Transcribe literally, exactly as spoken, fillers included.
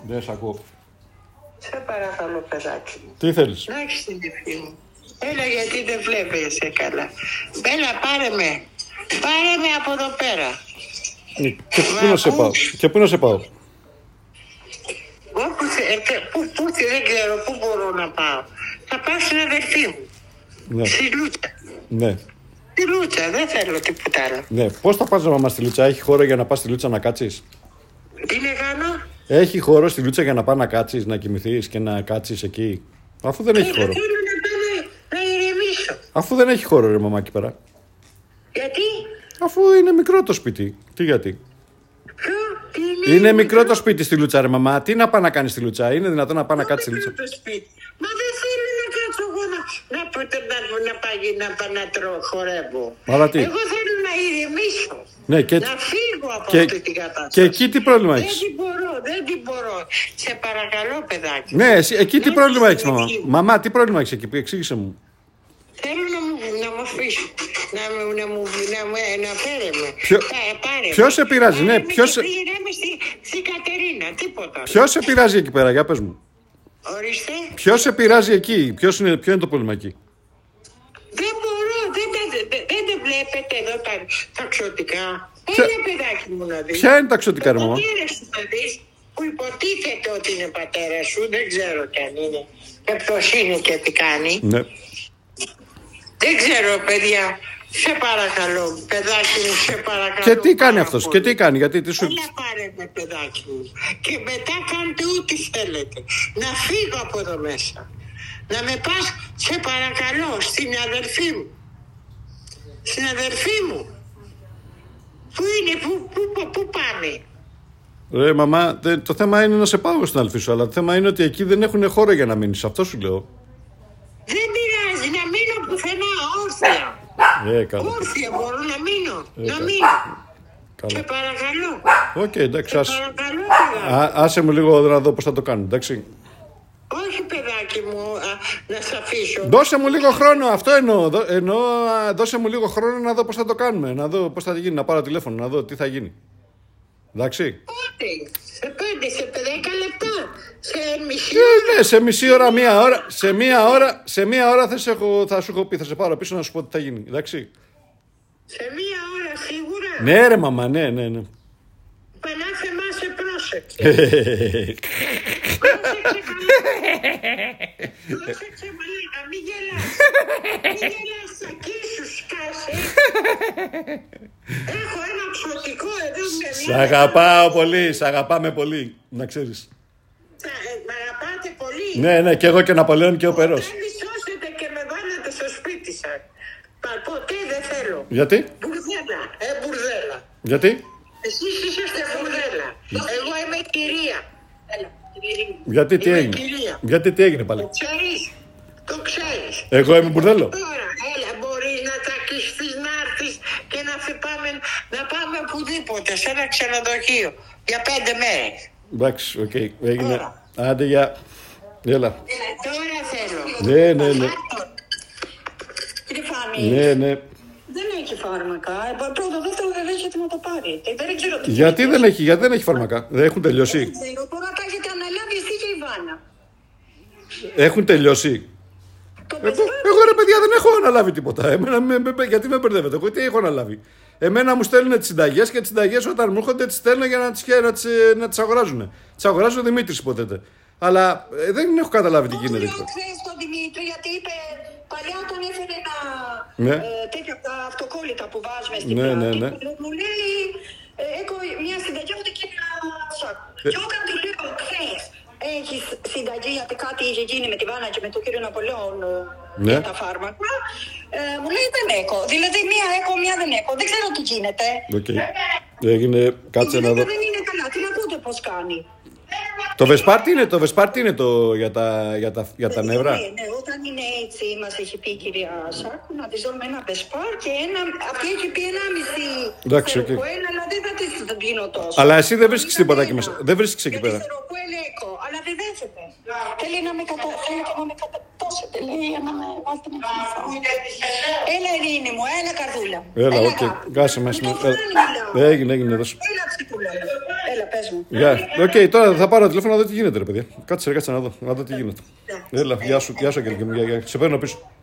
Δεν σ' ακούω. Σε παρακαλώ, παιδάκι μου. Τι θέλεις? Να έχεις την ευχή μου. Έλα, γιατί δεν βλέπεσαι καλά. Έλα, πάρε με. Πάρε με από εδώ πέρα. Και πού να σε πάω? Και πού να σε πάω? Όπου θε, πού, πού, δεν ξέρω πού μπορώ να πάω. Θα πάω στην αδερφή μου. Ναι. Στη Λούτσα. Ναι. Στη Λούτσα, δεν θέλω τίποτα άλλο. Ναι. Πώς θα πας, μαμά, στη Λούτσα? Έχει χώρο για να πας στη Λούτσα να κάτσεις? Τι να κάνω? Έχει χώρο στη Λούτσα για να πας να κάτσεις, να κοιμηθείς και να κάτσεις εκεί? Αφού δεν έχει χώρο. Θέλω να πάω να ηρεμήσω. Αφού δεν έχει χώρο, ρε μαμά, εκεί πέρα. Γιατί? Αφού είναι μικρό το σπίτι. Τι γιατί? Ποιο? Τι είναι, Είναι μικρό το σπίτι στη Λούτσα, ρε μαμά. Τι να πάει να κάνει στη Λούτσα? Είναι δυνατόν να πάει να κάτσει στη Λούτσα? Το σπίτι. Μα δεν θέλω να κάτσω εγώ να, να, να, να, πάει, να πάω να τρώω, χορεύω. Αλλά τι? Εγώ θέλω να ηρεμήσω. Ναι, και... Να φύγω από και... αυτή την κατάσταση. Και εκεί τι πρόβλημα δεν έχεις? Δεν την μπορώ, δεν την μπορώ. Σε παρακαλώ, παιδάκι. Ναι, εσύ, εκεί τι Να πρόβλημα έχεις έχεις, μαμά? εκεί. Μαμά, τι πρόβλημα έχεις εκεί? Εξήγησε μου. Θέλω να μου, να μου αφήσω. Να μου, να μου, να μου, να φέρε με. Ποιο... Ποιος σε πειράζει, ναι, ποιος σε... Πήγαινε στη, στη Κατερίνα, τίποτα. Ποιος σε πειράζει εκεί πέρα, για πες μου. Ορίστε. Ποιος σε πειράζει εκεί, ποιος είναι, ποιο είναι το πρόβλημα εκεί? Δεν μπορώ, δεν, δεν, δεν, δεν, δεν βλέπετε εδώ τα ταξιωτικά. Ποια... Έλα, παιδάκι μου, να δεις. Ποια είναι τα ταξιωτικά, ρε μαμά? Ο πατέρας σου θα δεις, που υποτίθεται ότι είναι πατέρα σου, δεν ξέρω κι αν είναι. Και ποιος είναι και τι κάνει. Ναι. Δεν ξέρω, παιδιά. Σε παρακαλώ, παιδάκι μου, σε παρακαλώ. Και τι κάνει αυτός, πολύ. και τι κάνει, γιατί τι σου... Έλα, πάρε με, παιδάκι μου. Και μετά κάντε ό,τι θέλετε. Να φύγω από εδώ μέσα. Να με πας, σε παρακαλώ, στην αδερφή μου. Στην αδερφή μου. Πού είναι, πού, πού, πού, πού πάμε? Ρε μαμά, το θέμα είναι να σε πάω στην αδελφή σου, αλλά το θέμα είναι ότι εκεί δεν έχουν χώρο για να μείνεις, αυτό σου λέω. Δεν πειράζει, να μείνω πουθενά, όρθια. Ε, καλά. Όρθια μπορώ να μείνω, Ε, να καλά. μείνω. Καλά. Σε παρακαλώ. Οκ, okay, εντάξει, ας... Παρακαλώ, Α, άσε μου λίγο να δω πώς θα το κάνω, εντάξει. όχι, παιδάκι μου, α, να σ' αφήσω. Δώσε μου λίγο χρόνο, αυτό εννοώ. Δώ, εννοώ, α, δώσε μου λίγο χρόνο να δω πώς θα το κάνουμε. Να δω πώς θα γίνει, να πάρω τηλέφωνο, να δω τι θα γίνει. Εντάξει. Πότε, σε πέντε, σε δέκα λεπτά, σε μισή Ε, ώρα. ναι, σε μισή ώρα, μία ώρα. Σε μία ώρα, σε μία ώρα θα, σε έχω, θα σου έχω πει, θα σε πάρω πίσω να σου πω τι θα γίνει. Εντάξει. Σε μία ώρα σίγουρα. Ναι, ρε μαμά, ναι, ναι, ναι. Πανάθε μας, σε πρόσεξε. Πρόσεξε, μαλάκα, μη γελάς. Μη γελάς, εκεί σου σκάσε. Έχω ένα ξωτικό εδώ με Σ' μια... αγαπάω πολύ, σ' αγαπάμε πολύ, να ξέρεις. Σα- ε, Μ' αγαπάτε πολύ. Ναι, ναι, και εγώ και ο Ναπολέον και ο Περός. Δεν με σώσετε και με βάλετε στο σπίτι σας. Πα- Ποτέ δεν θέλω. Γιατί, Μπουρδέλα, ε, μπουρδέλα. γιατί, Εσείς είσαστε μπουρδέλα. Εγώ είμαι κυρία. Έλα, κυρία. γιατί τι Είμαι έγινε. κυρία. Γιατί τι έγινε πάλι. Το ξέρεις, το ξέρεις. Εγώ είμαι μπουρδέλο. Τώρα, έλα, μπορείς να τσακιστείς, να έρθεις και να φυ- πάμε, να πάμε οπουδήποτε, σε ένα ξενοδοχείο, για πέντε μέρες. Εντάξει, οκ, έγινε. Τώρα. Άντε, για. Έλα. Τώρα θέλω. Ναι, ναι, ναι. Κύριε Φάνη, Ναι, ναι. δεν έχει φάρμακα. Ε, Πρώτο, δεύτερο, δεν έχετε να το πάρετε. Δεν ξέρω τι. Γιατί δεν έχει, γιατί δεν έχει φάρμακα. Δεν έχουν τελειώσει. Δεν ξέρω, τώρα τα έχετε αναλάβει εσύ και η Βάνα. Έχουν τελειώσει. Το Εγώ, εγώ ρε παιδιά δεν έχω αναλάβει τίποτα. Εμένα, με, με, γιατί με μπερδεύετε, εγώ τι έχω αναλάβει. Εμένα μου στέλνουν τις συνταγές και τις συνταγές όταν μου έρχονται τις στέλνω για να τις, να τις, να τις αγοράζουν. Τις αγοράζει ο Δημήτρης υποτίθεται. Αλλά ε, δεν έχω καταλάβει τι γίνεται. Λέω χθες τον Δημήτρη γιατί είπε παλιά όταν έφερε ένα Ναι. ε, τέτοια από τα αυτοκόλλητα που βάζουμε στην Ναι, πλάτη. ναι, ναι. Μου, μου λέει, ε, έχω μια συνταγή από την κυρία Σάκου. Ε. Και όταν του λέω χθες έχεις συνταγή γιατί κάτι είχε γίνει με τη Βάνα και με τον κύριο Ναπολέον ε, Ναι. για τα φάρμακα. Ε, μου λέει δεν έχω. Δηλαδή μία έχω, μία δεν έχω. Δεν ξέρω τι γίνεται. Οκ. Έγινε, κάτσε Η να δω. γυναίκα δεν είναι καλά. Τι να πούτε πώς κάνει. Το Βεσπάρτι είναι, το Βεσπάρτι είναι το, για, τα, για, τα, για τα νεύρα. Ναι, ναι, όταν είναι έτσι, μας έχει πει η κυρία Σάκου να τη δώσουμε ένα Βεσπάρ και ένα. Αυτή έχει πει ένα μισή. Εντάξει, οκ. Σεροκοέλ, αλλά δεν θα τη δίνω τόσο. Αλλά εσύ δεν βρίσκεις Είναι τίποτα εκεί ένα. μέσα. Δεν βρίσκεις εκεί Γιατί πέρα. σεροκοέλ έχω, αλλά δεν δέχεται. Θέλει να με κατα... θέλει και να με κατατώσετε, λέει, για να με βάλετε να φύγω. Έλα, Ειρήνη μου, έλα, καρδούλα. Έλα, οκ. αγάπη. Κάσε μέσα. Με το Φάνη μιλάω. Έγινε, έγινε. Δώσε. Έλα, ψυχούλα. Έλα, πες μου. Γεια. Οκ, τώρα θα πάρω τηλέφωνο να δω τι γίνεται, ρε παιδιά. Κάτσε, κάτσε να δω, να δω τι γίνεται. Έλα, γεια σου, γεια σου, Αγγελική μου. Σε παίρνω πίσω.